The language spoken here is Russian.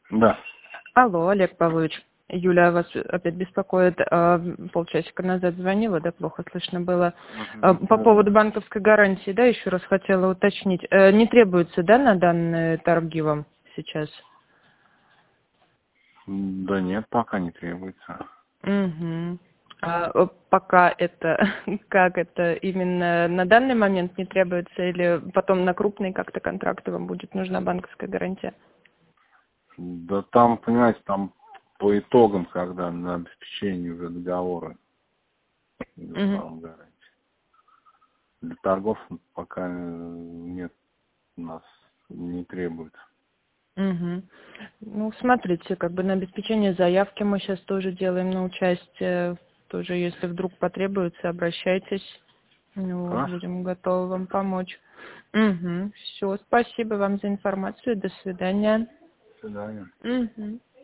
Да. Алло, Олег Павлович. Юля вас опять беспокоит. Полчасика назад звонила, да, плохо слышно было. По поводу банковской гарантии, да, еще раз хотела уточнить. Не требуется, да, на данные торги вам сейчас? Да нет, пока не требуется. Угу. Пока это, как это, именно на данный момент не требуется или потом на крупные как-то контракты вам будет нужна банковская гарантия? Да там, понимаете, там по итогам, когда на обеспечение уже договора идет Угу. там гарантия. Для торгов пока нет, у нас не требуется. Угу. Ну, смотрите, как бы на обеспечение заявки мы сейчас тоже делаем на участие. Тоже, если вдруг потребуется, обращайтесь. Ну, вот, Хорошо. будем готовы вам помочь. Угу. Все, спасибо вам за информацию. До свидания. До свидания. Угу.